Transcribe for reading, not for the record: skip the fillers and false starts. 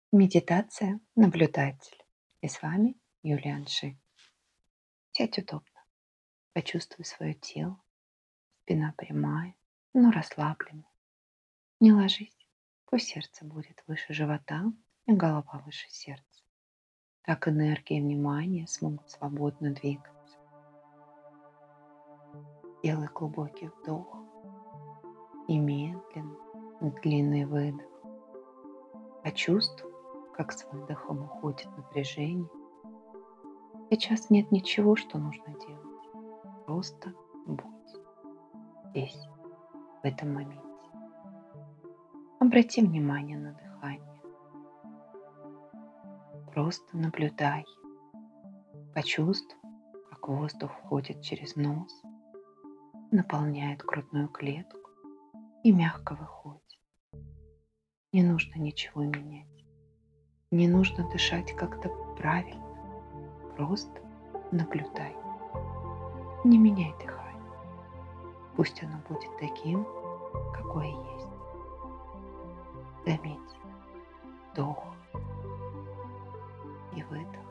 Медитация «Наблюдатель». И с вами Юлия Анши. Сядь удобно. Почувствуй свое тело. Спина прямая, но расслабленная. Не ложись. Пусть сердце будет выше живота и голова выше сердца. Так энергия и внимание смогут свободно двигаться. Делай глубокий вдох и медленный, длинный выдох. Почувствуй, как с выдохом уходит напряжение. Сейчас нет ничего, что нужно делать. Просто будь здесь, в этом моменте. Обрати внимание на дыхание. Просто наблюдай. Почувствуй, как воздух входит через нос, наполняет грудную клетку и мягко выходит. Не нужно ничего менять. Не нужно дышать как-то правильно. Просто наблюдай. Не меняй дыхание. Пусть оно будет таким, какое есть. Заметь вдох и выдох.